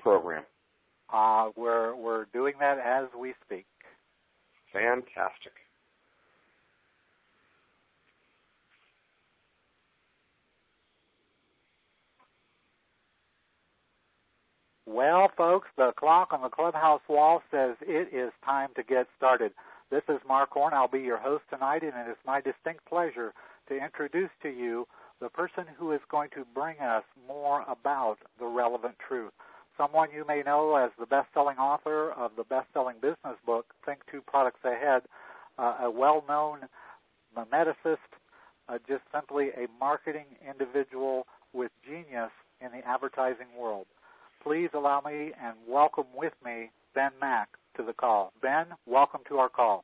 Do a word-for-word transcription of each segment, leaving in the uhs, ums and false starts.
program? Uh, we're, we're doing that as we speak. Fantastic. Well, folks, the clock on the clubhouse wall says it is time to get started. This is Mark Horn. I'll be your host tonight, and it is my distinct pleasure to introduce to you the person who is going to bring us more about the relevant truth. Someone you may know as the best-selling author of the best-selling business book, Think Two Products Ahead, uh, a well-known memeticist, uh, just simply a marketing individual with genius in the advertising world. Please allow me and welcome with me Ben Mack to the call. Ben, welcome to our call.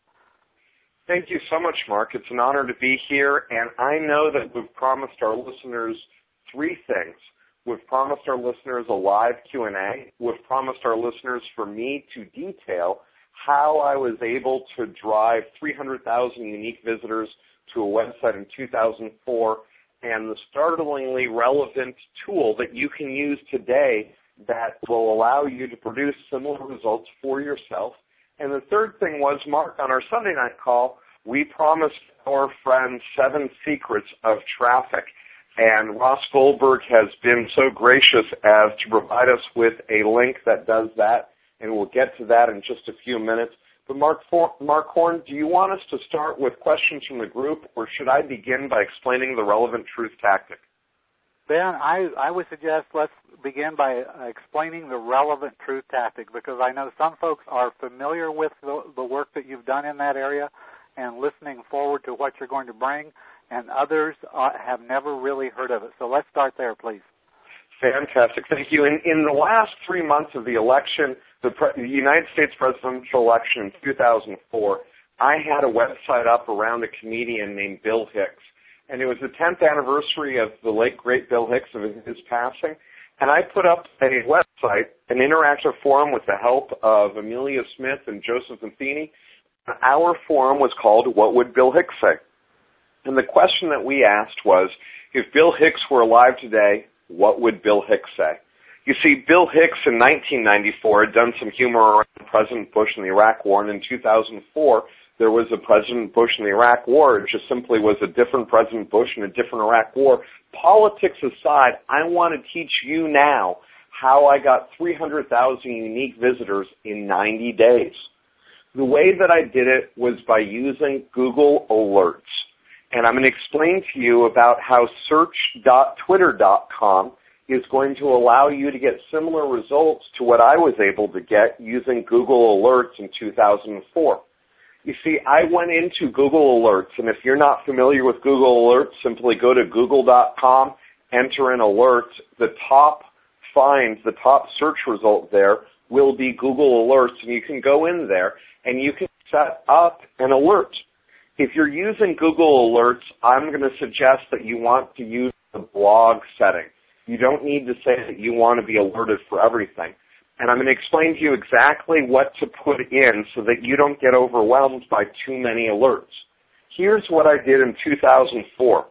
Thank you so much, Mark. It's an honor to be here, and I know that we've promised our listeners three things. We've promised our listeners a live Q and A. We've promised our listeners for me to detail how I was able to drive three hundred thousand unique visitors to a website in two thousand four, and the startlingly relevant tool that you can use today that will allow you to produce similar results for yourself. And the third thing was, Mark, on our Sunday night call, we promised our friends seven secrets of traffic. And Ross Goldberg has been so gracious as to provide us with a link that does that, and we'll get to that in just a few minutes. But Mark, Mark Horn, do you want us to start with questions from the group, or should I begin by explaining the relevant truth tactic? Ben, I, I would suggest let's begin by uh, explaining the relevant truth tactic, because I know some folks are familiar with the, the work that you've done in that area and listening forward to what you're going to bring, and others uh, have never really heard of it. So let's start there, please. Fantastic. Thank you. In, in the last three months of the election, the, pre- the United States presidential election in two thousand four, I had a website up around a comedian named Bill Hicks. And it was the tenth anniversary of the late, great Bill Hicks of his passing. And I put up a website, an interactive forum with the help of Amelia Smith and Joseph Matheny. Our forum was called What Would Bill Hicks Say? And the question that we asked was, if Bill Hicks were alive today, what would Bill Hicks say? You see, Bill Hicks in nineteen ninety-four had done some humor around President Bush and the Iraq War, and in two thousand four, there was a President Bush in the Iraq War. It just simply was a different President Bush and a different Iraq War. Politics aside, I want to teach you now how I got three hundred thousand unique visitors in ninety days. The way that I did it was by using Google Alerts. And I'm going to explain to you about how search dot twitter dot com is going to allow you to get similar results to what I was able to get using Google Alerts in two thousand four. You see, I went into Google Alerts, and if you're not familiar with Google Alerts, simply go to google dot com, enter an alert. The top find, the top search result there will be Google Alerts, and you can go in there and you can set up an alert. If you're using Google Alerts, I'm going to suggest that you want to use the blog setting. You don't need to say that you want to be alerted for everything. And I'm going to explain to you exactly what to put in so that you don't get overwhelmed by too many alerts. Here's what I did in two thousand four.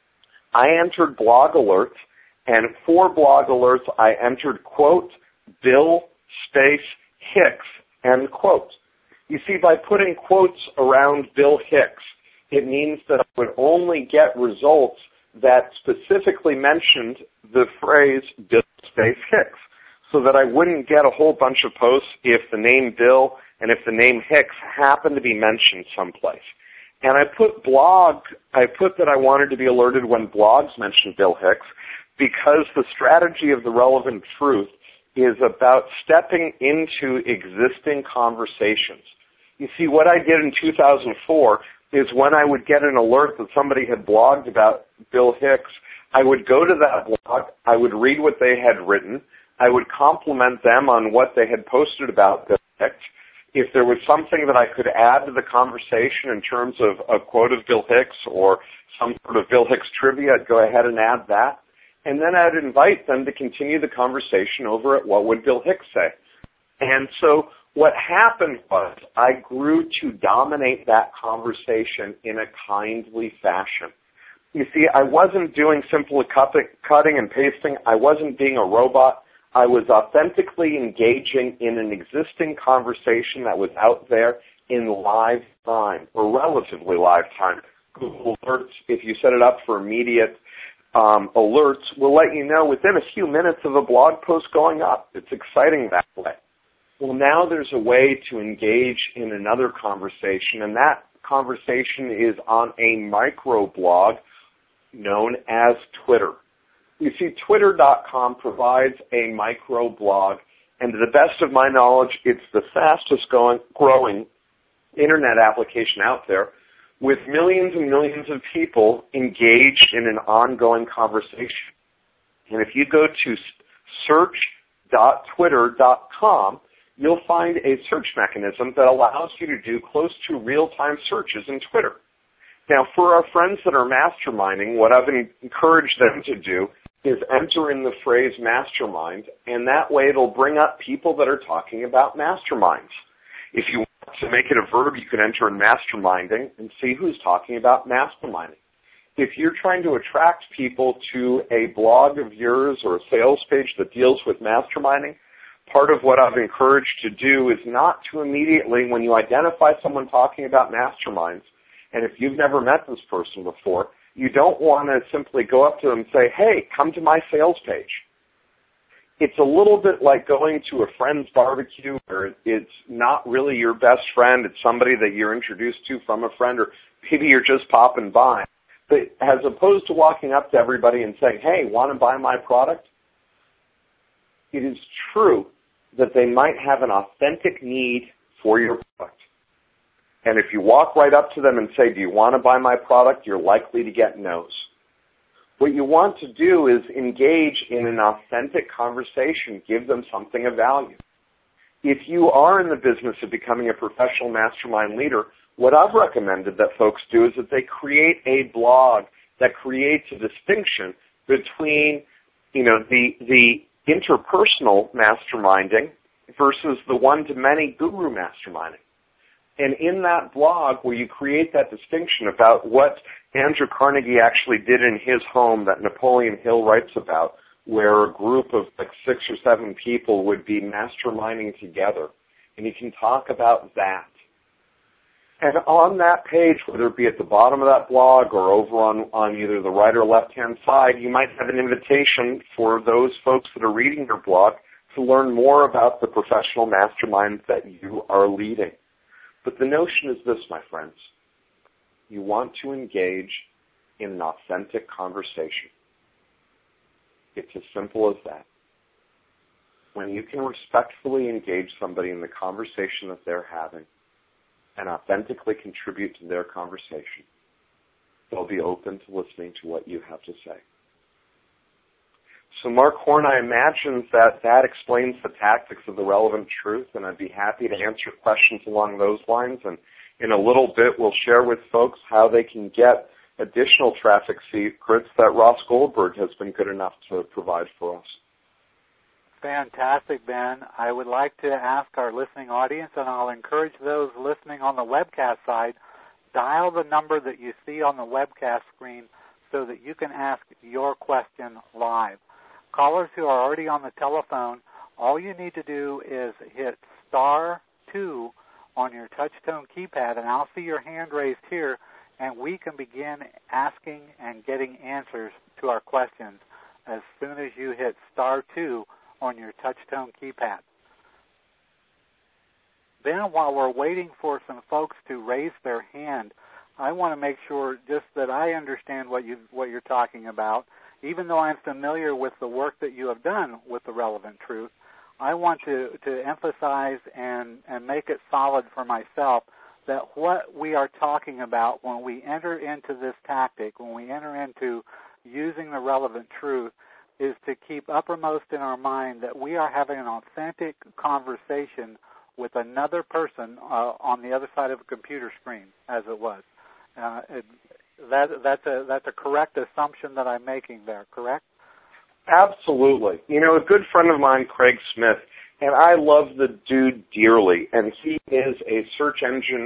I entered blog alerts, and for blog alerts, I entered, quote, Bill space Hicks, end quote. You see, by putting quotes around Bill Hicks, it means that I would only get results that specifically mentioned the phrase Bill space Hicks, so that I wouldn't get a whole bunch of posts if the name Bill and if the name Hicks happened to be mentioned someplace. And I put blog, I put that I wanted to be alerted when blogs mentioned Bill Hicks, because the strategy of the relevant truth is about stepping into existing conversations. You see, what I did in two thousand four is when I would get an alert that somebody had blogged about Bill Hicks, I would go to that blog, I would read what they had written, I would compliment them on what they had posted about Bill Hicks. If there was something that I could add to the conversation in terms of a quote of Bill Hicks or some sort of Bill Hicks trivia, I'd go ahead and add that. And then I'd invite them to continue the conversation over at What Would Bill Hicks Say? And so what happened was I grew to dominate that conversation in a kindly fashion. You see, I wasn't doing simple cutting and pasting. I wasn't being a robot. I was authentically engaging in an existing conversation that was out there in live time, or relatively live time. Google Alerts, if you set it up for immediate um, alerts, will let you know within a few minutes of a blog post going up. It's exciting that way. Well, now there's a way to engage in another conversation, and that conversation is on a microblog known as Twitter. You see, Twitter dot com provides a microblog, and to the best of my knowledge, it's the fastest going, growing internet application out there, with millions and millions of people engaged in an ongoing conversation. And if you go to search dot twitter dot com, you'll find a search mechanism that allows you to do close to real-time searches in Twitter. Now, for our friends that are masterminding, what I've encouraged them to do is enter in the phrase mastermind, and that way it'll bring up people that are talking about masterminds. If you want to make it a verb, you can enter in masterminding and see who's talking about masterminding. If you're trying to attract people to a blog of yours or a sales page that deals with masterminding, part of what I've encouraged to do is not to immediately, when you identify someone talking about masterminds, and if you've never met this person before, you don't want to simply go up to them and say, hey, come to my sales page. It's a little bit like going to a friend's barbecue where it's not really your best friend. It's somebody that you're introduced to from a friend, or maybe you're just popping by. But as opposed to walking up to everybody and saying, hey, want to buy my product? It is true that they might have an authentic need for your product. And if you walk right up to them and say, do you want to buy my product, you're likely to get no's. What you want to do is engage in an authentic conversation, give them something of value. If you are in the business of becoming a professional mastermind leader, what I've recommended that folks do is that they create a blog that creates a distinction between, you know, the, the interpersonal masterminding versus the one-to-many guru masterminding. And in that blog where you create that distinction about what Andrew Carnegie actually did in his home that Napoleon Hill writes about, where a group of like six or seven people would be masterminding together, and you can talk about that. And on that page, whether it be at the bottom of that blog or over on, on either the right or left-hand side, you might have an invitation for those folks that are reading your blog to learn more about the professional mastermind that you are leading. But the notion is this, my friends. You want to engage in an authentic conversation. It's as simple as that. When you can respectfully engage somebody in the conversation that they're having and authentically contribute to their conversation, they'll be open to listening to what you have to say. So Mark Horn, I imagine that that explains the tactics of the relevant truth, and I'd be happy to answer questions along those lines. And in a little bit, we'll share with folks how they can get additional traffic secrets that Ross Goldberg has been good enough to provide for us. Fantastic, Ben. I would like to ask our listening audience, and I'll encourage those listening on the webcast side, dial the number that you see on the webcast screen so that you can ask your question live. Callers who are already on the telephone, all you need to do is hit star two on your touch-tone keypad, and I'll see your hand raised here, and we can begin asking and getting answers to our questions as soon as you hit star two on your touch-tone keypad. Then while we're waiting for some folks to raise their hand, I want to make sure just that I understand what you what you're talking about. Even though I'm familiar with the work that you have done with the relevant truth, I want to, to emphasize and, and make it solid for myself that what we are talking about when we enter into this tactic, when we enter into using the relevant truth, is to keep uppermost in our mind that we are having an authentic conversation with another person uh, on the other side of a computer screen, as it was. Uh, it, that, that's a that's a correct assumption that I'm making there, correct? Absolutely. You know, a good friend of mine, Craig Smith, and I love the dude dearly, and he is a search engine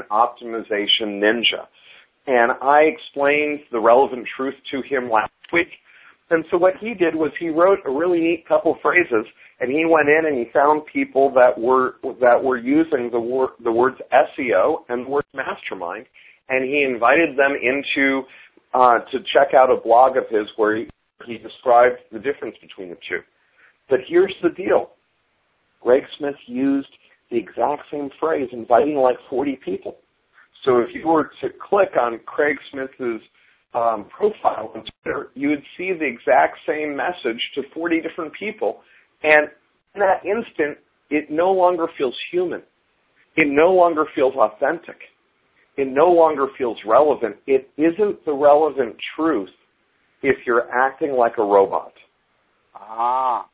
optimization ninja. And I explained the relevant truth to him last week, And so what he did was he wrote a really neat couple phrases, and he went in and he found people that were that were using the word the words S E O and the word mastermind, and he invited them into uh, to check out a blog of his where he, he described the difference between the two. But here's the deal: Greg Smith used the exact same phrase, inviting like forty people. So if you were to click on Craig Smith's um, profile on Twitter, you would see the exact same message to forty different people. And in that instant, it no longer feels human. It no longer feels authentic. It no longer feels relevant. It isn't the relevant truth if you're acting like a robot. Ah.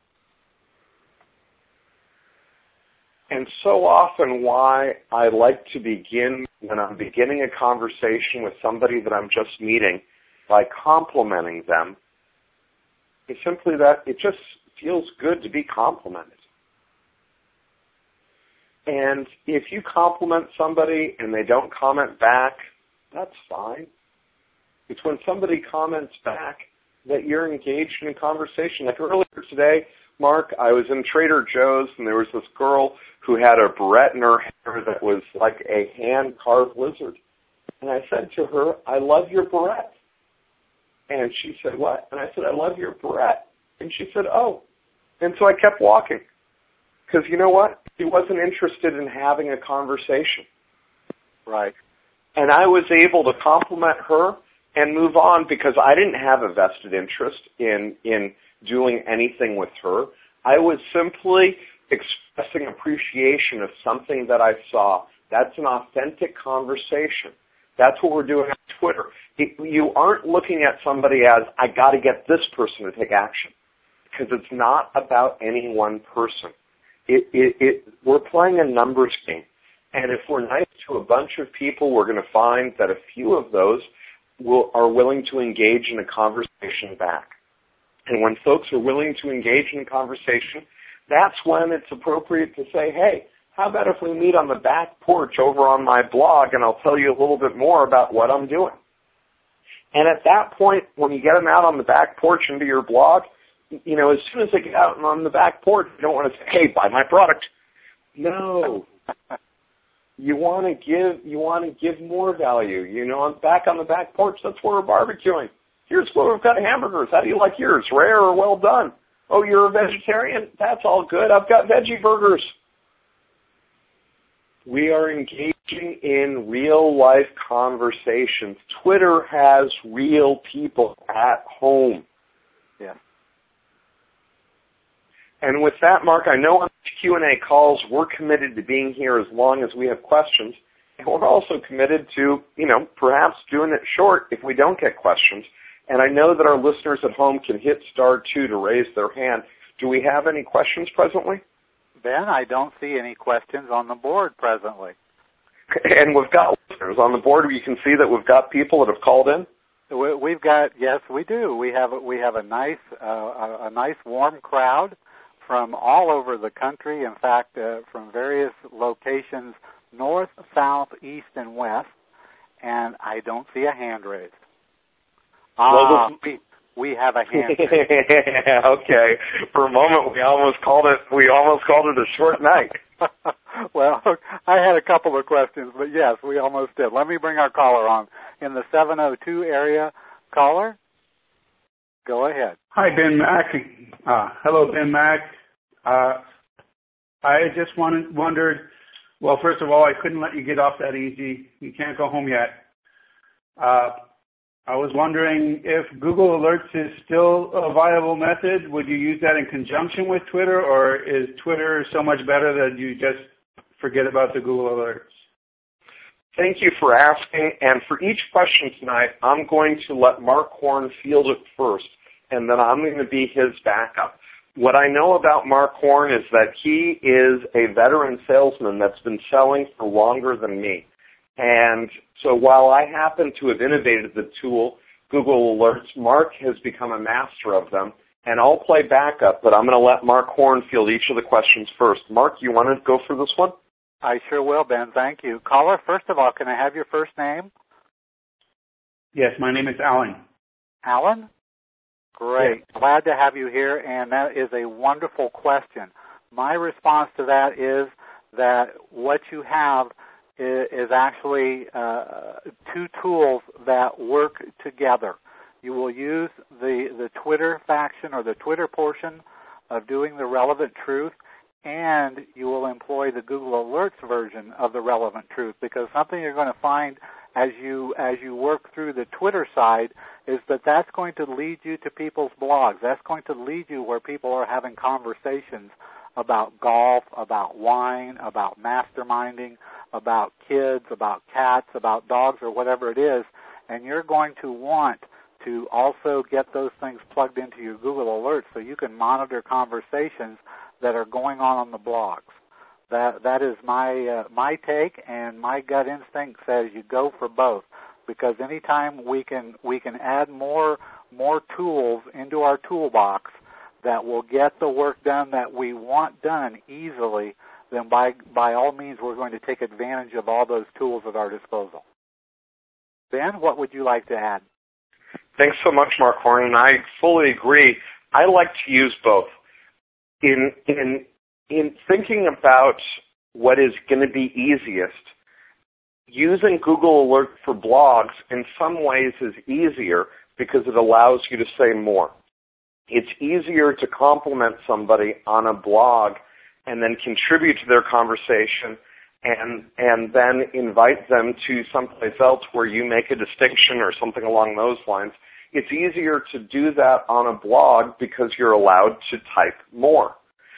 And so often why I like to begin, when I'm beginning a conversation with somebody that I'm just meeting, by complimenting them, is simply that it just feels good to be complimented. And if you compliment somebody and they don't comment back, that's fine. It's when somebody comments back that you're engaged in a conversation. Like earlier today, Mark, I was in Trader Joe's and there was this girl who had a barrette in her hair that was like a hand-carved lizard. And I said to her, I love your barrette. And she said, what? And I said, I love your barrette. And she said, oh. And so I kept walking. Because you know what? She wasn't interested in having a conversation. Right. And I was able to compliment her and move on because I didn't have a vested interest in, in doing anything with her. I was simply expressing appreciation of something that I saw. That's an authentic conversation. That's what we're doing on Twitter. It, you aren't looking at somebody as, I got to get this person to take action. Because it's not about any one person. It, it, it, we're playing a numbers game. And if we're nice to a bunch of people, we're going to find that a few of those will, are willing to engage in a conversation back. And when folks are willing to engage in a conversation, that's when it's appropriate to say, hey, how about if we meet on the back porch over on my blog and I'll tell you a little bit more about what I'm doing. And at that point, when you get them out on the back porch into your blog, you know, as soon as they get out and on the back porch, you don't want to say, hey, buy my product. No. You want to give, you want to give more value. You know, I'm back on the back porch, that's where we're barbecuing. Here's where we've got hamburgers. How do you like yours? Rare or well done? Oh, you're a vegetarian? That's all good. I've got veggie burgers. We are engaging in real-life conversations. Twitter has real people at home. Yeah. And with that, Mark, I know on Q and A calls we're committed to being here as long as we have questions. And we're also committed to, you know, perhaps doing it short if we don't get questions. And I know that our listeners at home can hit star two to raise their hand. Do we have any questions presently? Ben, I don't see any questions on the board presently. And we've got listeners on the board. You can see that we've got people that have called in. We've got, yes, we do. We have we have a nice uh, a nice warm crowd from all over the country. In fact, uh, from various locations, north, south, east, and west. And I don't see a hand raised. Ah, uh, we we have a hand raised. Okay. For a moment, we almost called it we almost called it a short night. Well, I had a couple of questions, but yes, we almost did. Let me bring our caller on in the seven oh two area. Caller, go ahead. Hi, Ben Mack. Uh, hello, Ben Mack. Uh, I just wanted, wondered, well, first of all, I couldn't let you get off that easy. You can't go home yet. Uh, I was wondering if Google Alerts is still a viable method. Would you use that in conjunction with Twitter, or is Twitter so much better that you just forget about the Google Alerts? Thank you for asking. And for each question tonight, I'm going to let Mark Horn field it first, and then I'm going to be his backup. What I know about Mark Horn is that he is a veteran salesman that's been selling for longer than me. And so while I happen to have innovated the tool, Google Alerts, Mark has become a master of them. And I'll play backup, but I'm going to let Mark Horn field each of the questions first. Mark, you want to go for this one? I sure will, Ben. Thank you. Caller, first of all, can I have your first name? Yes, my name is Alan. Alan? Great. Yeah. Glad to have you here, and that is a wonderful question. My response to that is that what you have is, is actually uh, two tools that work together. You will use the, the Twitter faction or the Twitter portion of doing the relevant truth, and you will employ the Google Alerts version of the relevant truth, because something you're going to find as you as you work through the Twitter side is that that's going to lead you to people's blogs. That's going to lead you where people are having conversations about golf, about wine, about masterminding, about kids, about cats, about dogs, or whatever it is, and you're going to want to also get those things plugged into your Google Alerts so you can monitor conversations that are going on on the blogs. That that is my uh, my take, and my gut instinct says you go for both, because anytime we can we can add more more tools into our toolbox that will get the work done that we want done easily, then by by all means we're going to take advantage of all those tools at our disposal. Ben, what would you like to add? Thanks so much, Mark Horn, and I fully agree. I like to use both. In in in thinking about what is going to be easiest, using Google Alert for blogs in some ways is easier because it allows you to say more. It's easier to compliment somebody on a blog and then contribute to their conversation and and then invite them to someplace else where you make a distinction or something along those lines. It's easier to do that on a blog because you're allowed to type more.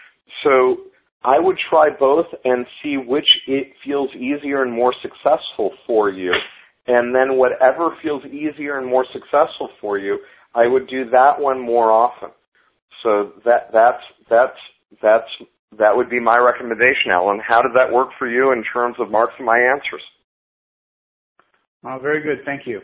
So I would try both and see which it feels easier and more successful for you. And then whatever feels easier and more successful for you, I would do that one more often. So that that's that's that's that would be my recommendation, Alan. How did that work for you in terms of marking my answers? Oh, very good. Thank you.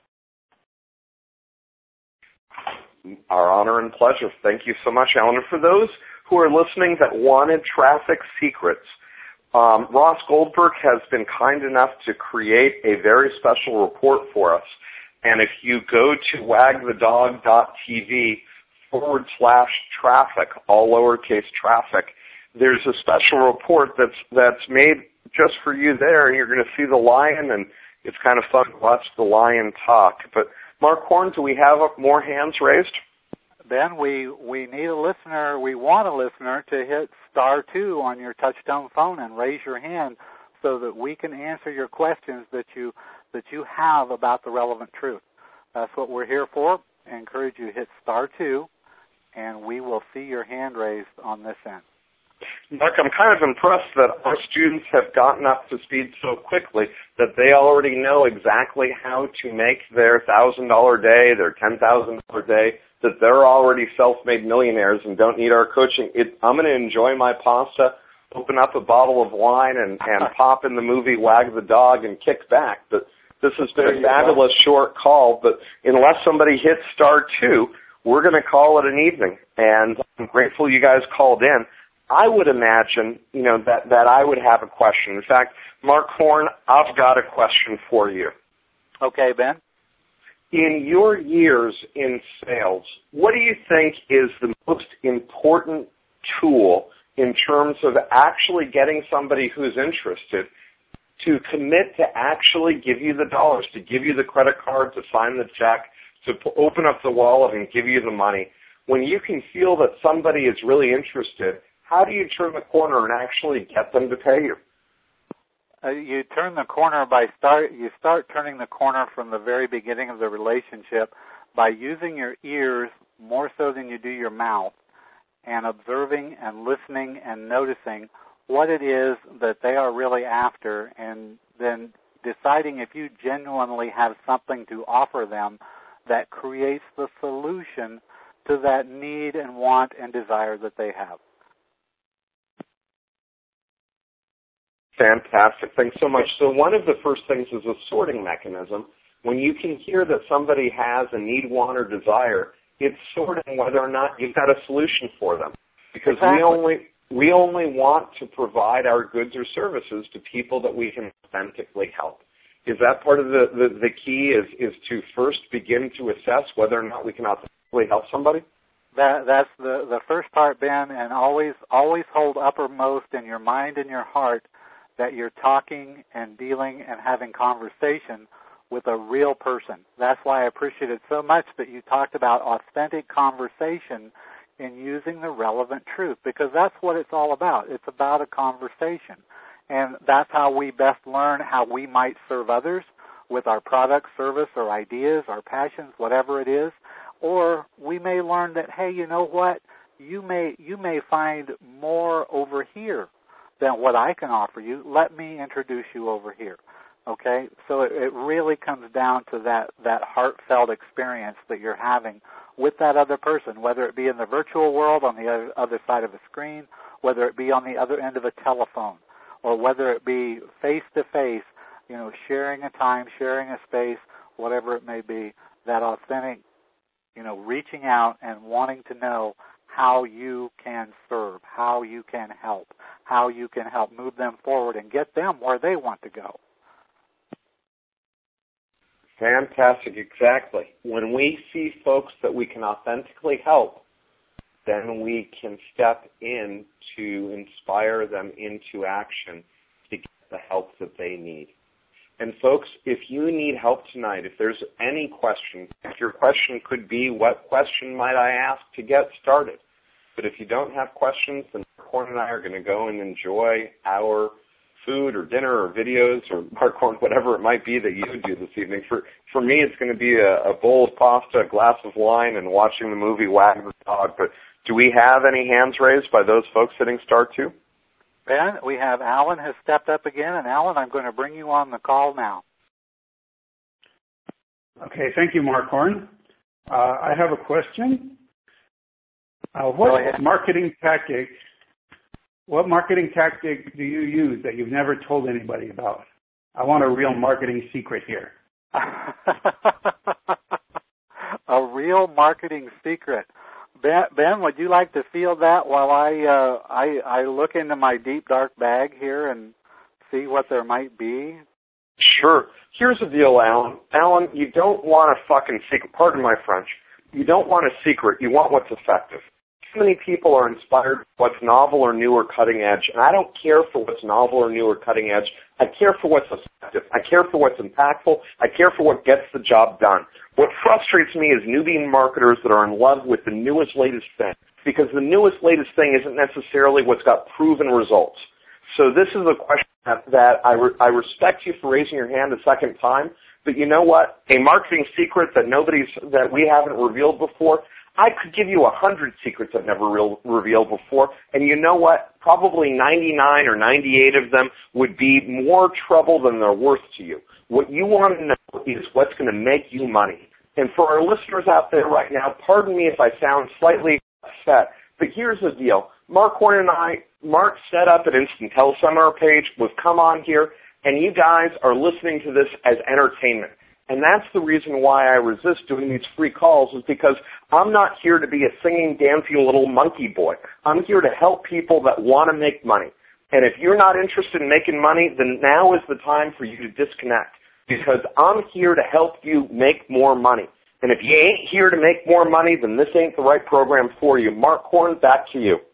Our honor and pleasure. Thank you so much, Alan. And for those who are listening that wanted traffic secrets, um, Ross Goldberg has been kind enough to create a very special report for us. And if you go to wagthedog.tv forward slash traffic, all lowercase traffic, there's a special report that's that's made just for you there, and you're going to see the lion, and it's kind of fun to watch the lion talk. But Mark Horn, do we have more hands raised? Ben, we, we need a listener. We want a listener to hit star two on your touchtone phone and raise your hand so that we can answer your questions that you that you have about the relevant truth. That's what we're here for. I encourage you to hit star two, and we will see your hand raised on this end. Mark, I'm kind of impressed that our students have gotten up to speed so quickly that they already know exactly how to make their one thousand dollars a day, their ten thousand dollars a day, that they're already self-made millionaires and don't need our coaching. It, I'm going to enjoy my pasta, open up a bottle of wine, and, and pop in the movie Wag the Dog and kick back. But this has been a fabulous short call, but unless somebody hits star two, we're going to call it an evening. And I'm grateful you guys called in. I would imagine, you know, that, that I would have a question. In fact, Mark Horn, I've got a question for you. Okay, Ben. In your years in sales, what do you think is the most important tool in terms of actually getting somebody who's interested to commit to actually give you the dollars, to give you the credit card, to sign the check, to p- open up the wallet and give you the money? When you can feel that somebody is really interested, how do you turn the corner and actually get them to pay you? Uh, you turn the corner by start. You start turning the corner from the very beginning of the relationship by using your ears more so than you do your mouth, and observing and listening and noticing what it is that they are really after, and then deciding if you genuinely have something to offer them that creates the solution to that need and want and desire that they have. Fantastic. Thanks so much. So one of the first things is a sorting mechanism. When you can hear that somebody has a need, want, or desire, it's sorting whether or not you've got a solution for them. Because exactly. we only we only want to provide our goods or services to people that we can authentically help. Is that part of the, the, the key is, is to first begin to assess whether or not we can authentically really help somebody? That that's the the first part, Ben, and always always hold uppermost in your mind and your heart that you're talking and dealing and having conversation with a real person. That's why I appreciate it so much that you talked about authentic conversation in using the relevant truth, because that's what it's all about. It's about a conversation. And that's how we best learn how we might serve others with our product, service, or ideas, our passions, whatever it is. Or we may learn that, hey, you know what? You may you may find more over here than what I can offer you. Let me introduce you over here. Okay? So it, it really comes down to that, that heartfelt experience that you're having with that other person, whether it be in the virtual world on the other, other side of a screen, whether it be on the other end of a telephone, or whether it be face-to-face, you know, sharing a time, sharing a space, whatever it may be, that authentic, you know, reaching out and wanting to know how you can serve, how you can help, how you can help move them forward and get them where they want to go. Fantastic, exactly. When we see folks that we can authentically help, then we can step in to inspire them into action to get the help that they need. And folks, if you need help tonight, if there's any question, your question could be, what question might I ask to get started? But if you don't have questions, then Mark and I are going to go and enjoy our food or dinner or videos or Mark, whatever it might be that you do this evening. For for me, it's going to be a, a bowl of pasta, a glass of wine, and watching the movie Wag the Dog. But do we have any hands raised by those folks hitting star two? Ben, we have Alan has stepped up again, and Alan, I'm going to bring you on the call now. Okay, thank you, Mark Horn. Uh, I have a question. Uh, what marketing tactic, what marketing tactic do you use that you've never told anybody about? I want a real marketing secret here. A real marketing secret. Ben, Ben, would you like to field that while I, uh, I I look into my deep, dark bag here and see what there might be? Sure. Here's the deal, Alan. Alan, you don't want a fucking secret. Pardon my French. You don't want a secret. You want what's effective. Too many people are inspired by what's novel or new or cutting edge, and I don't care for what's novel or new or cutting edge. I care for what's effective. I care for what's impactful. I care for what gets the job done. What frustrates me is newbie marketers that are in love with the newest, latest thing, because the newest, latest thing isn't necessarily what's got proven results. So this is a question that, that I, re- I respect you for raising your hand a second time, but you know what? A marketing secret that nobody's, that we haven't revealed before, I could give you a hundred secrets I've never re- revealed before, and you know what? Probably ninety-nine or ninety-eight of them would be more trouble than they're worth to you. What you want to know is what's going to make you money. And for our listeners out there right now, pardon me if I sound slightly upset, but here's the deal. Mark Horn and I, Mark set up an Instant Teleseminar page. We've come on here, and you guys are listening to this as entertainment. And that's the reason why I resist doing these free calls, is because I'm not here to be a singing, dancing little monkey boy. I'm here to help people that want to make money. And if you're not interested in making money, then now is the time for you to disconnect, because I'm here to help you make more money. And if you ain't here to make more money, then this ain't the right program for you. Mark Horn, back to you.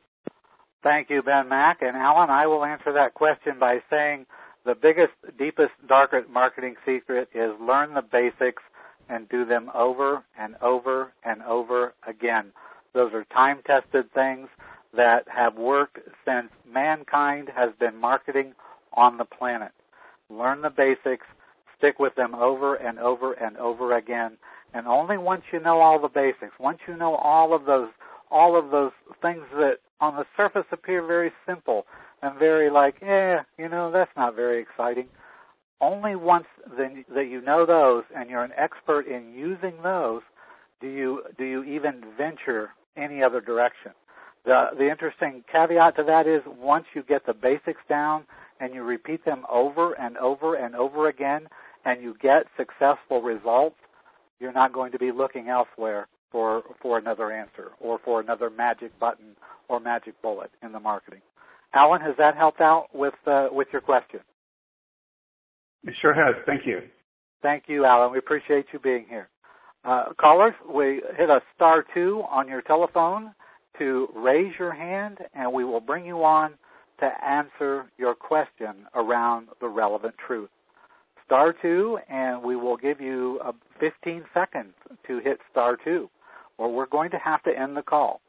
Thank you, Ben Mack. And Alan, I will answer that question by saying the biggest, deepest, darkest marketing secret is learn the basics and do them over and over and over again. Those are time-tested things that have worked since mankind has been marketing on the planet. Learn the basics, stick with them over and over and over again, and only once you know all the basics, once you know all of those, all of those things that on the surface appear very simple and very like, eh, you know, that's not very exciting. Only once then that you know those and you're an expert in using those, do you do you even venture any other direction. The the interesting caveat to that is once you get the basics down and you repeat them over and over and over again and you get successful results, you're not going to be looking elsewhere for for another answer or for another magic button or magic bullet in the marketing. Alan, has that helped out with uh, with your question? It sure has. Thank you. Thank you, Alan. We appreciate you being here. Uh, callers, we hit a star two on your telephone to raise your hand, and we will bring you on to answer your question around the relevant truth. Star two, and we will give you uh, fifteen seconds to hit star two, or we're going to have to end the call.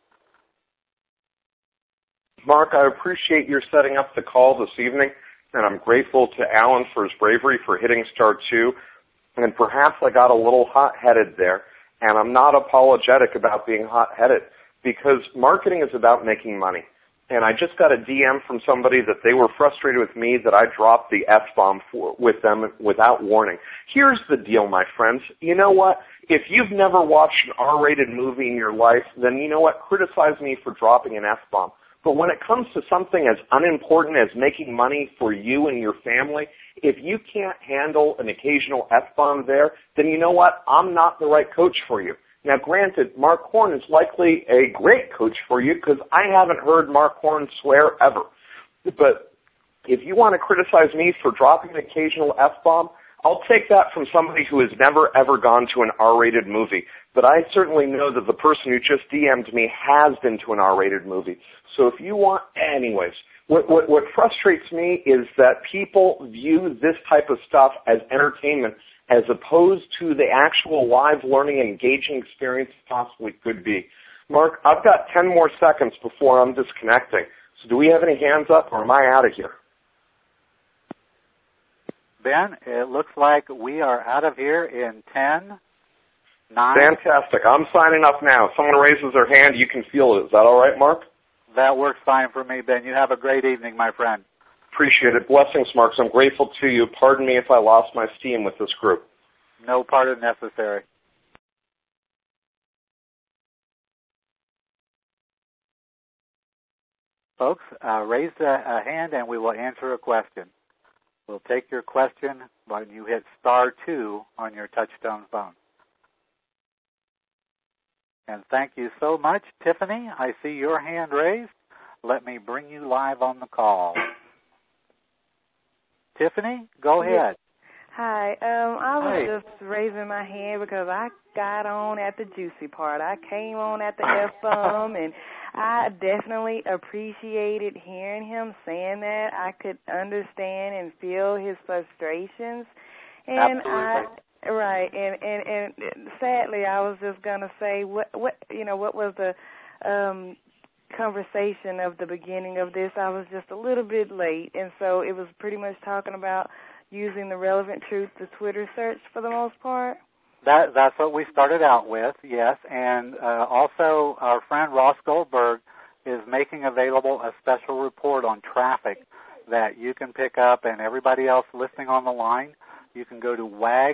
Mark, I appreciate your setting up the call this evening, and I'm grateful to Alan for his bravery for hitting star two. And perhaps I got a little hot-headed there, and I'm not apologetic about being hot-headed because marketing is about making money. And I just got a D M from somebody that they were frustrated with me that I dropped the F-bomb for, with them without warning. Here's the deal, my friends. You know what? If you've never watched an R-rated movie in your life, then you know what? Criticize me for dropping an F-bomb. But when it comes to something as unimportant as making money for you and your family, if you can't handle an occasional F-bomb there, then you know what? I'm not the right coach for you. Now, granted, Mark Horn is likely a great coach for you because I haven't heard Mark Horn swear ever. But if you want to criticize me for dropping an occasional F-bomb, I'll take that from somebody who has never, ever gone to an R-rated movie. But I certainly know that the person who just D M'd me has been to an R-rated movie. So if you want, anyways, what, what, what frustrates me is that people view this type of stuff as entertainment as opposed to the actual live learning and engaging experience it possibly could be. Mark, I've got ten more seconds before I'm disconnecting. So do we have any hands up or am I out of here? Ben, it looks like we are out of here in ten, nine. Fantastic. I'm signing up now. If someone raises their hand, you can feel it. Is that all right, Mark? That works fine for me, Ben. You have a great evening, my friend. Appreciate it. Blessings, Mark. I'm grateful to you. Pardon me if I lost my steam with this group. No pardon necessary. Folks, uh, raise a, a hand and we will answer a question. We'll take your question when you hit star two on your touchtone phone. And thank you so much, Tiffany. I see your hand raised. Let me bring you live on the call. Tiffany, go ahead. Hi. Um, I was Hi. just raising my hand because I got on at the juicy part. I came on at the F-bomb, and I definitely appreciated hearing him saying that. I could understand and feel his frustrations. And Absolutely. I, right, and, and, and sadly, I was just going to say, what, what, you know, what was the um, conversation of the beginning of this? I was just a little bit late, and so it was pretty much talking about using the relevant truth, the Twitter search for the most part. That, that's what we started out with, yes. And uh, also our friend Ross Goldberg is making available a special report on traffic that you can pick up, and everybody else listening on the line, you can go to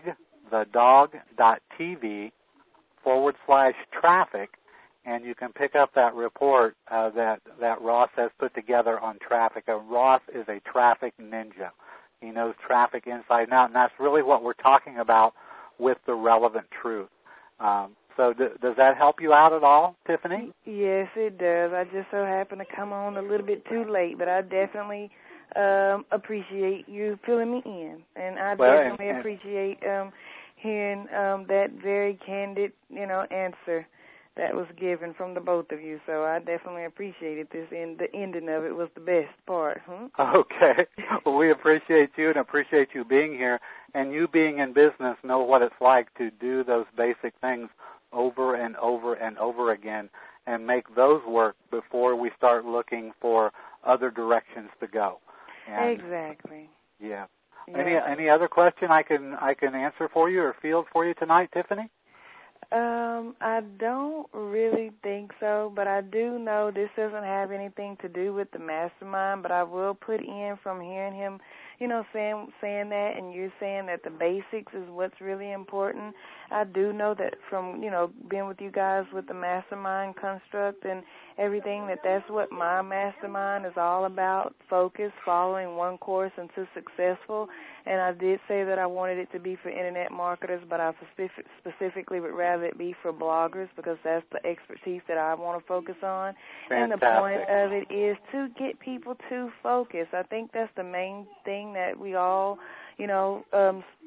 wagthedog.tv forward slash traffic, and you can pick up that report uh, that, that Ross has put together on traffic. Uh, Ross is a traffic ninja. He knows traffic inside and out, and that's really what we're talking about with the relevant truth. Um, so d- does that help you out at all, Tiffany? Yes, it does. I just so happened to come on a little bit too late, but I definitely um, appreciate you filling me in, and I well, definitely and, and appreciate um, hearing um, that very candid, you know, answer that was given from the both of you. So I definitely appreciated this, and the ending of it was the best part. Huh? Okay. Well, we appreciate you and appreciate you being here, and you being in business know what it's like to do those basic things over and over and over again and make those work before we start looking for other directions to go. And, exactly. Yeah. yeah. Any any other question I can I can answer for you or field for you tonight, Tiffany? Um, I don't really think so, but I do know this doesn't have anything to do with the mastermind, but I will put in from hearing him, you know, saying saying that, and you're saying that the basics is what's really important. I do know that from, you know, being with you guys with the mastermind construct and everything, that that's what my mastermind is all about, focus, following one course until successful. And I did say that I wanted it to be for internet marketers, but I specific, specifically would rather it be for bloggers because that's the expertise that I want to focus on. Fantastic. And the point of it is to get people to focus. I think that's the main thing that we all, you know, um,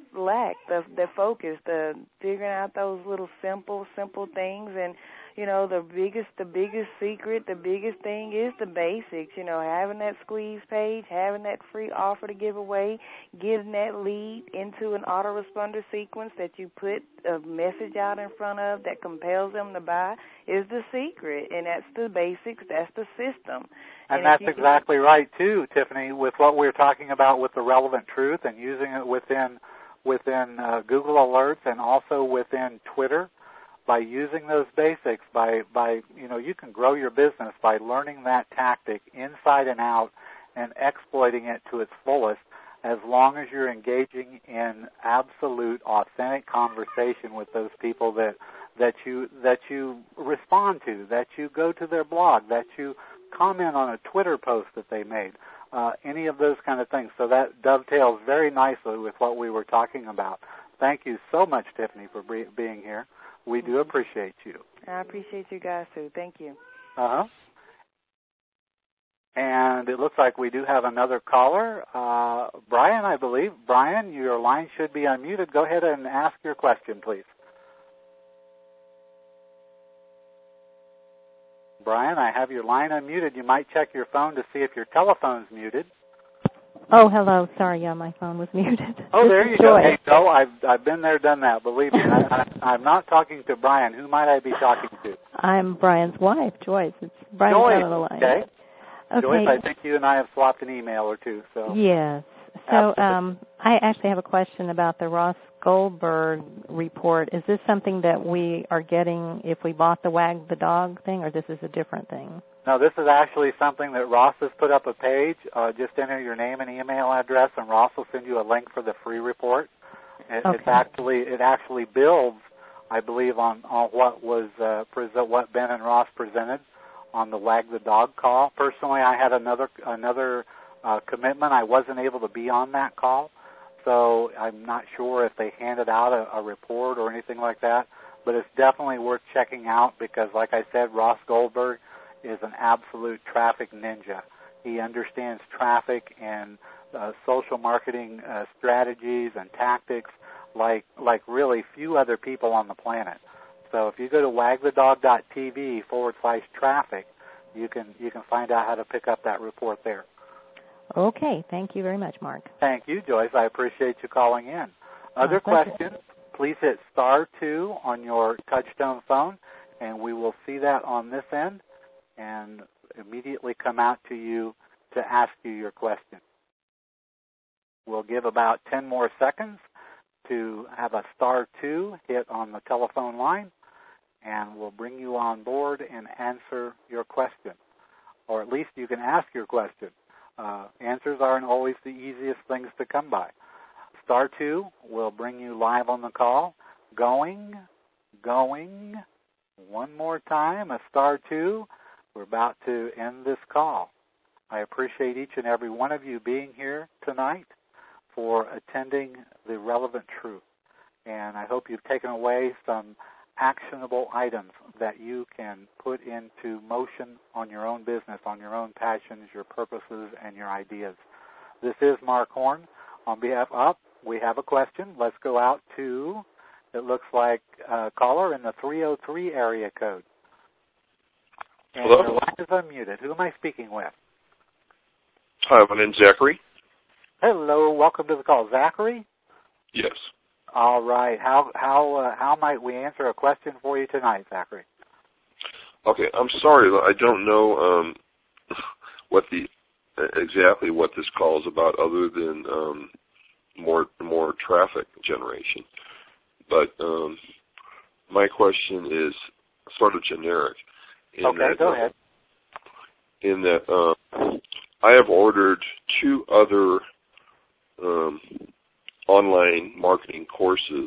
lack, the the focus, the figuring out those little simple, simple things. And, you know, the biggest, the biggest secret, the biggest thing is the basics, you know, having that squeeze page, having that free offer to give away, getting that lead into an autoresponder sequence that you put a message out in front of that compels them to buy is the secret. And that's the basics, that's the system. And, and that's exactly can... right, too, Tiffany, with what we're talking about with the relevant truth and using it within within uh, Google Alerts and also within Twitter. By using those basics, by, by, you know, you can grow your business by learning that tactic inside and out and exploiting it to its fullest as long as you're engaging in absolute, authentic conversation with those people that, that you, that you respond to, that you go to their blog, that you comment on a Twitter post that they made, uh, any of those kind of things. So that dovetails very nicely with what we were talking about. Thank you so much, Tiffany, for be- being here. We do appreciate you. I appreciate you guys, too. Thank you. Uh-huh. And it looks like we do have another caller. Uh, Brian, I believe. Brian, your line should be unmuted. Go ahead and ask your question, please. Brian, I have your line unmuted. You might check your phone to see if your telephone's muted. Oh, hello. Sorry, yeah, my phone was muted. Oh, there you go. Hey, Joe, I've I've been there, done that. Believe me, I, I, I'm not talking to Brian. Who might I be talking to? I'm Brian's wife, Joyce. It's Brian's Joyce, on the line. Okay. Okay. Joyce, I think you and I have swapped an email or two. So yes. So um, I actually have a question about the Ross Goldberg report. Is this something that we are getting if we bought the Wag the Dog thing, or this is a different thing? No, this is actually something that Ross has put up a page. Uh, just enter your name and email address, and Ross will send you a link for the free report. It, okay. It's actually it actually builds, I believe, on, on what was uh, present, what Ben and Ross presented on the Wag the Dog call. Personally, I had another another uh, commitment. I wasn't able to be on that call, so I'm not sure if they handed out a, a report or anything like that. But it's definitely worth checking out because, like I said, Ross Goldberg is an absolute traffic ninja. He understands traffic and uh, social marketing uh, strategies and tactics like like really few other people on the planet. So if you go to wagthedog.tv forward slash traffic, you can you can find out how to pick up that report there. Okay. Thank you very much, Mark. Thank you, Joyce. I appreciate you calling in. Other oh, questions, please hit star two on your touchtone phone, and we will see that on this end and immediately come out to you to ask you your question. We'll give about ten more seconds to have a star two hit on the telephone line, and we'll bring you on board and answer your question. Or at least you can ask your question. Uh, answers aren't always the easiest things to come by. Star two will bring you live on the call. Going, going, one more time, a star two. We're about to end this call. I appreciate each and every one of you being here tonight for attending the relevant truth. And I hope you've taken away some actionable items that you can put into motion on your own business, on your own passions, your purposes, and your ideas. This is Mark Horn. On behalf of, we have a question. Let's go out to, it looks like a caller in the three oh three area code. And hello? Your line is unmuted. Who am I speaking with? Hi, my name's Zachary. Hello, welcome to the call. Zachary? Yes. All right. How how uh, how might we answer a question for you tonight, Zachary? Okay, I'm sorry, I don't know um, what the exactly what this call is about, other than um, more more traffic generation. But um, my question is sort of generic. In okay, that, go uh, ahead. In that, uh, I have ordered two other um, online marketing courses,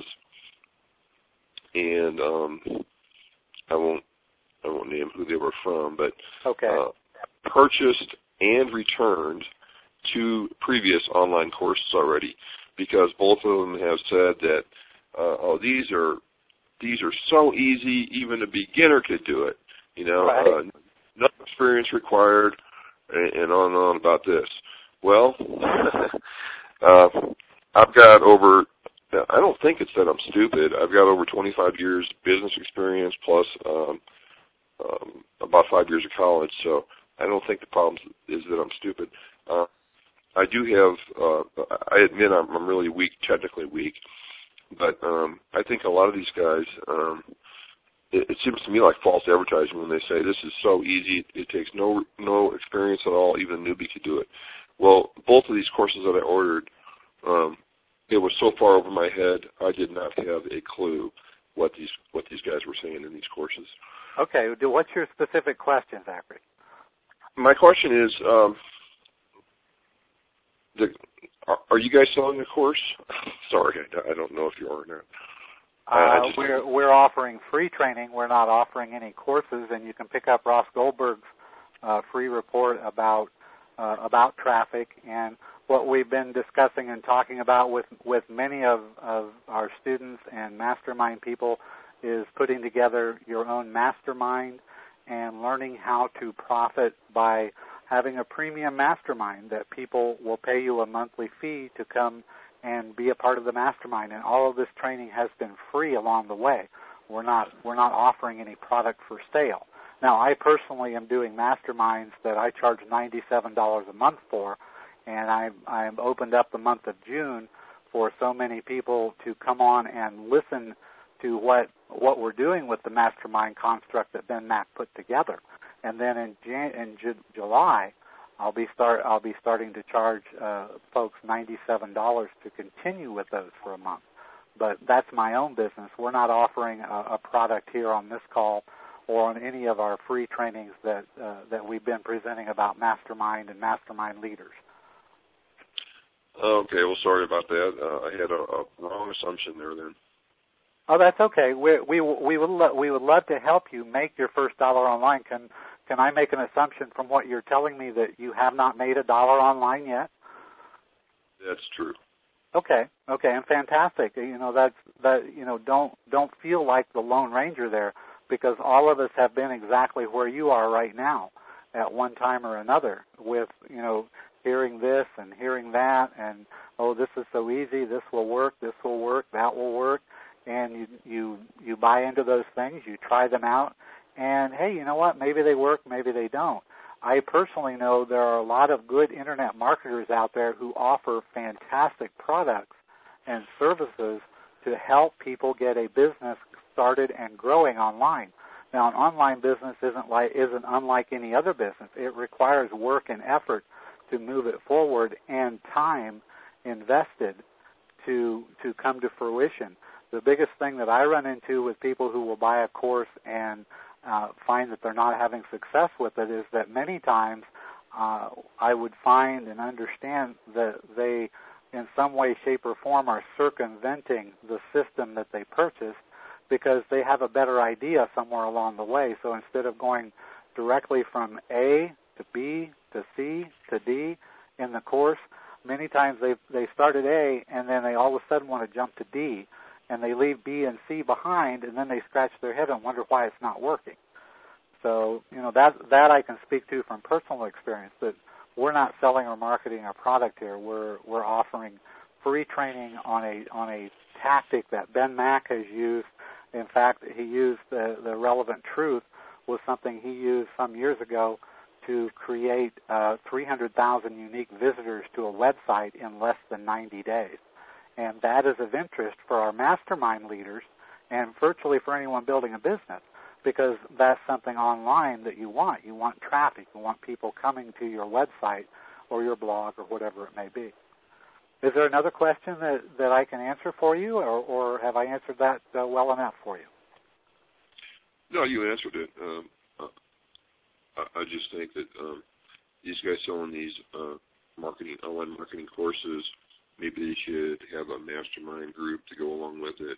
and um, I won't I won't name who they were from, but okay. uh, purchased and returned two previous online courses already, because both of them have said that uh, oh these are these are so easy, even a beginner could do it. You know, right. uh, no experience required, and, and on and on about this. Well, uh, I've got over I don't think it's that I'm stupid. I've got over twenty-five years business experience plus um, um, about five years of college, so I don't think the problem is that I'm stupid. Uh, I do have, uh, I admit I'm, I'm really weak, technically weak, but um, I think a lot of these guys, um, it, it seems to me like false advertising when they say this is so easy, it takes no no experience at all, even a newbie could do it. Well, both of these courses that I ordered, um, it was so far over my head, I did not have a clue what these what these guys were saying in these courses. Okay, what's your specific question, Zachary? My question is, um, the, are, are you guys selling a course? Sorry, I, I don't know if you are or not. Uh, I just, we're we're offering free training. We're not offering any courses, and you can pick up Ross Goldberg's uh, free report about uh, about traffic and what we've been discussing and talking about with, with many of, of our students and mastermind people is putting together your own mastermind and learning how to profit by having a premium mastermind that people will pay you a monthly fee to come and be a part of the mastermind. And all of this training has been free along the way. We're not we're not offering any product for sale. Now, I personally am doing masterminds that I charge ninety-seven dollars a month for, and I I'm opened up the month of June for so many people to come on and listen to what what we're doing with the mastermind construct that Ben Mack put together. And then in Jan- in Ju- July, I'll be start I'll be starting to charge uh, folks ninety-seven dollars to continue with those for a month. But that's my own business. We're not offering a, a product here on this call or on any of our free trainings that uh, that we've been presenting about mastermind and mastermind leaders. Okay, well, sorry about that. Uh, I had a, a wrong assumption there then. Oh, that's okay. We we we would lo- we would love to help you make your first dollar online. Can can I make an assumption from what you're telling me that you have not made a dollar online yet? That's true. Okay, okay, and fantastic. You know that's that. You know, don't don't feel like the Lone Ranger there, because all of us have been exactly where you are right now, at one time or another, with you know hearing this and hearing that, and oh, this is so easy. This will work. This will work. That will work. And you you you buy into those things. You try them out, and hey, you know what? Maybe they work. Maybe they don't. I personally know there are a lot of good internet marketers out there who offer fantastic products and services to help people get a business started and growing online. Now, an online business isn't like isn't unlike any other business. It requires work and effort to move it forward and time invested to to come to fruition. The biggest thing that I run into with people who will buy a course and uh, find that they're not having success with it is that many times uh, I would find and understand that they, in some way, shape, or form, are circumventing the system that they purchased because they have a better idea somewhere along the way. So instead of going directly from A to B to C to D in the course, many times they they start at A and then they all of a sudden want to jump to D. And they leave B and C behind, and then they scratch their head and wonder why it's not working. So, you know, that that I can speak to from personal experience, that we're not selling or marketing a product here. We're we're offering free training on a on a tactic that Ben Mack has used. In fact, he used the, the relevant truth was something he used some years ago to create uh, three hundred thousand unique visitors to a website in less than ninety days. And that is of interest for our mastermind leaders and virtually for anyone building a business, because that's something online that you want. You want traffic. You want people coming to your website or your blog or whatever it may be. Is there another question that, that I can answer for you, or, or have I answered that uh, well enough for you? No, you answered it. Um, uh, I, I just think that um, these guys selling these uh, marketing online marketing courses, maybe they should have a mastermind group to go along with it.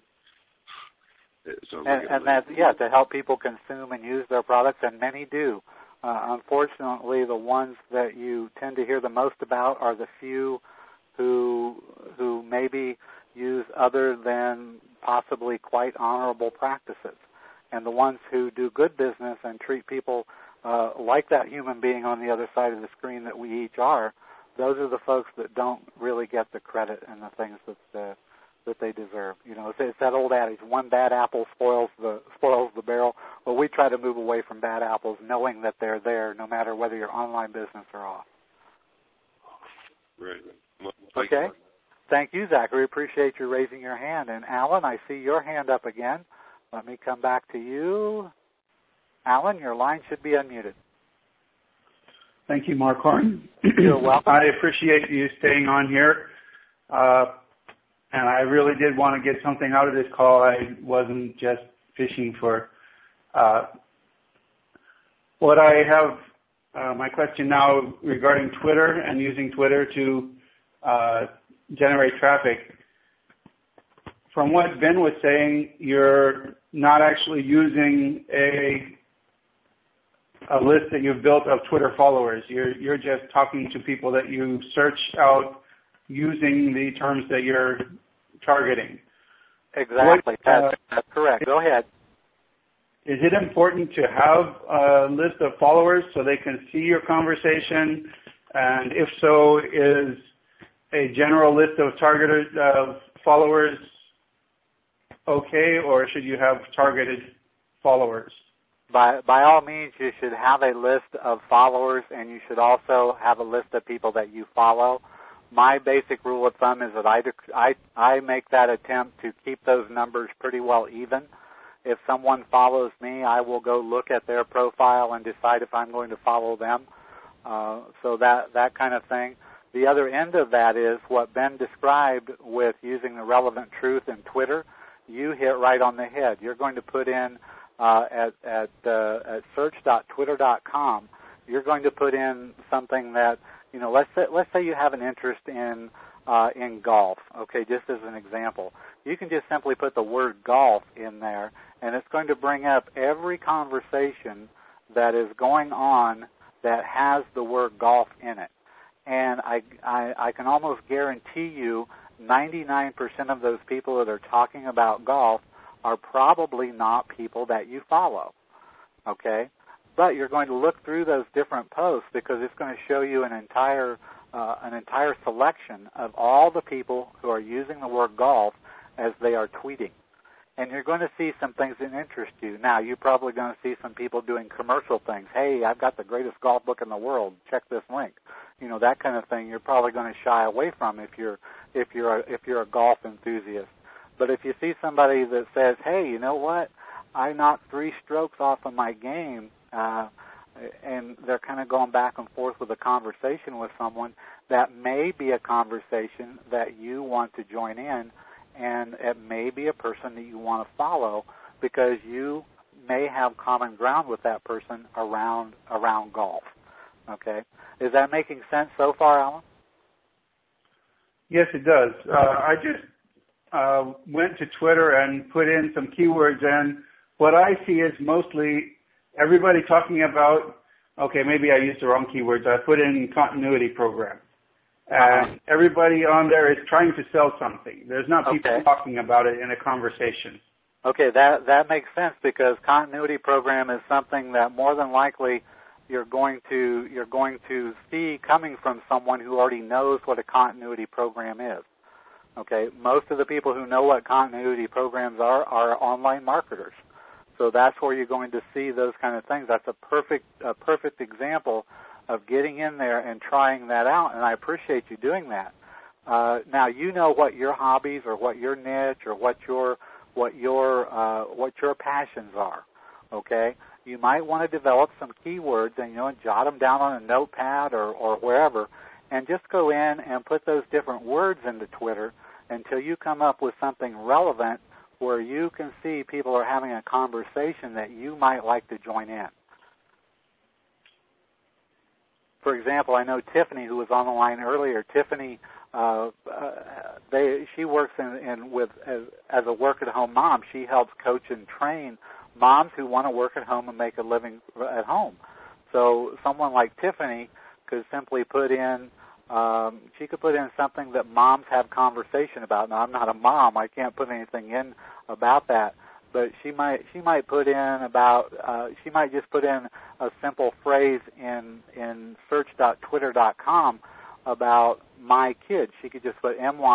it and like and that's, yeah, to help people consume and use their products, and many do. Uh, unfortunately, the ones that you tend to hear the most about are the few who who maybe use other than possibly quite honorable practices. And the ones who do good business and treat people uh, like that human being on the other side of the screen that we each are, those are the folks that don't really get the credit and the things that the, the that they deserve. You know, it's, it's that old adage: one bad apple spoils the spoils the barrel. Well, we try to move away from bad apples, knowing that they're there, no matter whether you're online business or off. Right. Okay. Thank you, Zachary. Appreciate you raising your hand. And Alan, I see your hand up again. Let me come back to you. Alan, your line should be unmuted. Thank you, Mark Horn. You're welcome. I appreciate you staying on here. Uh, and I really did want to get something out of this call. I wasn't just fishing for uh, what I have. Uh, my question now regarding Twitter and using Twitter to uh, generate traffic. From what Ben was saying, you're not actually using a a list that you've built of Twitter followers. You're you're just talking to people that you search out using the terms that you're targeting. Exactly. What, that's, uh, that's correct. Go ahead. Is it important to have a list of followers so they can see your conversation? And if so, is a general list of targeted uh, followers okay, or should you have targeted followers? By by all means, you should have a list of followers, and you should also have a list of people that you follow. My basic rule of thumb is that I, I, I make that attempt to keep those numbers pretty well even. If someone follows me, I will go look at their profile and decide if I'm going to follow them. Uh, so that, that kind of thing. The other end of that is what Ben described with using the relevant truth in Twitter. You hit right on the head. You're going to put in uh, at at, uh, at search dot twitter dot com. You're going to put in something that, you know, let's say, let's say you have an interest in uh, in golf. Okay, just as an example, you can just simply put the word golf in there, and it's going to bring up every conversation that is going on that has the word golf in it. And I, I, I can almost guarantee you ninety-nine percent of those people that are talking about golf are probably not people that you follow, okay? But you're going to look through those different posts because it's going to show you an entire uh, an entire selection of all the people who are using the word golf as they are tweeting. And you're going to see some things that interest you. Now, you're probably going to see some people doing commercial things. Hey, I've got the greatest golf book in the world. Check this link. You know, that kind of thing you're probably going to shy away from if you're if you're a, if you're a golf enthusiast. But if you see somebody that says, hey, you know what, I knocked three strokes off of my game, uh, and they're kind of going back and forth with a conversation with someone, that may be a conversation that you want to join in, and it may be a person that you want to follow because you may have common ground with that person around around golf. Okay? Is that making sense so far, Alan? Yes, it does. Uh, I just uh, went to Twitter and put in some keywords, and what I see is mostly everybody talking about, okay, maybe I used the wrong keywords. I put in continuity program. And everybody on there is trying to sell something. There's not people okay. talking about it in a conversation. Okay, that that makes sense because continuity program is something that more than likely you're going to you're going to see coming from someone who already knows what a continuity program is. Okay, most of the people who know what continuity programs are are online marketers. So that's where you're going to see those kind of things. That's a perfect a perfect example of getting in there and trying that out, and I appreciate you doing that. Uh, now you know what your hobbies or what your niche or what your what your uh, what your passions are. Okay, you might want to develop some keywords and you know jot them down on a notepad or, or wherever, and just go in and put those different words into Twitter until you come up with something relevant where you can see people are having a conversation that you might like to join in. For example, I know Tiffany, who was on the line earlier. Tiffany, uh, uh, they she works in, in with as, as a work-at-home mom. She helps coach and train moms who want to work at home and make a living at home. So someone like Tiffany could simply put in, um, she could put in something that moms have conversation about. Now, I'm not a mom. I can't put anything in about that. But she might she might put in about uh, she might just put in a simple phrase in in search dot twitter dot com about my kids. She could just put M Y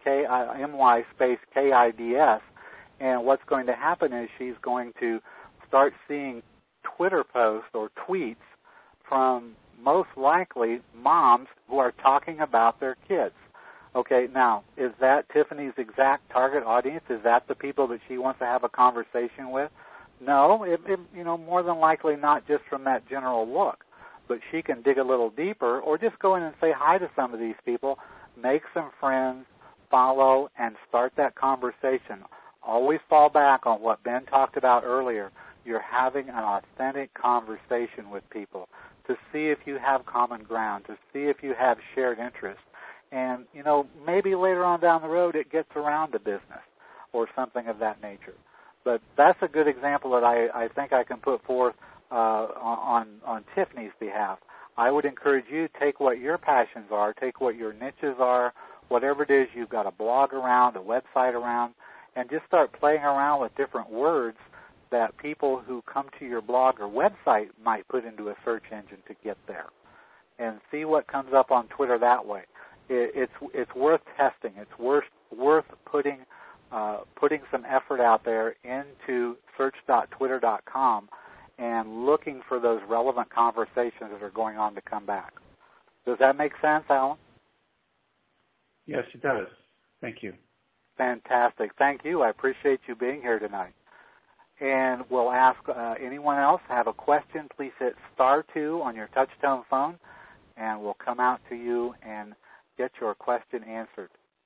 K I M Y space K I D S. And what's going to happen is she's going to start seeing Twitter posts or tweets from most likely moms who are talking about their kids. Okay, now, is that Tiffany's exact target audience? Is that the people that she wants to have a conversation with? No, it, it, you know, more than likely not just from that general look. But she can dig a little deeper or just go in and say hi to some of these people, make some friends, follow, and start that conversation. Always fall back on what Ben talked about earlier. You're having an authentic conversation with people to see if you have common ground, to see if you have shared interests. And, you know, maybe later on down the road it gets around to business or something of that nature. But that's a good example that I, I think I can put forth uh, on, on Tiffany's behalf. I would encourage you to take what your passions are, take what your niches are, whatever it is you've got a blog around, a website around, and just start playing around with different words that people who come to your blog or website might put into a search engine to get there, and see what comes up on Twitter that way. It, it's it's worth testing. It's worth worth putting uh, putting some effort out there into search dot twitter dot com and looking for those relevant conversations that are going on to come back. Does that make sense, Alan? Yes, it does. Thank you. Fantastic. Thank you. I appreciate you being here tonight. And we'll ask uh, anyone else have a question, please hit star two on your touch-tone phone, and we'll come out to you and get your question answered.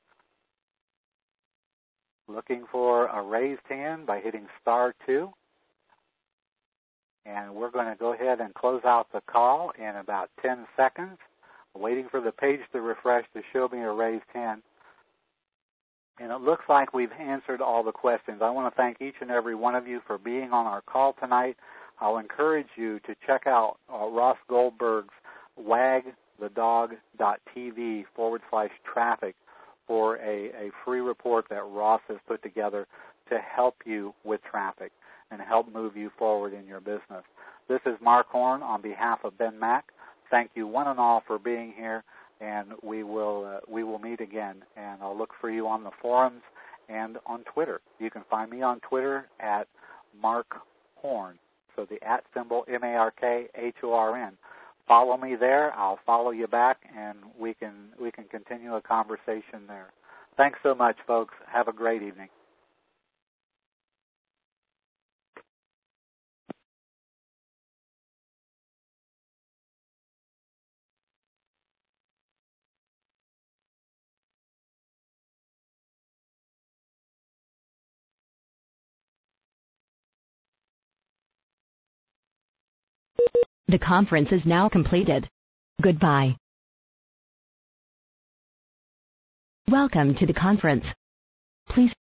Looking for a raised hand by hitting star two. And we're going to go ahead and close out the call in about ten seconds. Waiting for the page to refresh to show me a raised hand. And it looks like we've answered all the questions. I want to thank each and every one of you for being on our call tonight. I'll encourage you to check out uh, Ross Goldberg's wagthedog.tv forward slash traffic for a, a free report that Ross has put together to help you with traffic and help move you forward in your business. This is Mark Horn on behalf of Ben Mack. Thank you one and all for being here, and we will uh, we will meet again. And I'll look for you on the forums and on Twitter. You can find me on Twitter at Mark Horn, so the at symbol M A R K H O R N. Follow me there. I'll follow you back, and we can we can continue a conversation there. Thanks so much, folks. Have a great evening. The conference is now completed. Goodbye. Welcome to the conference. Please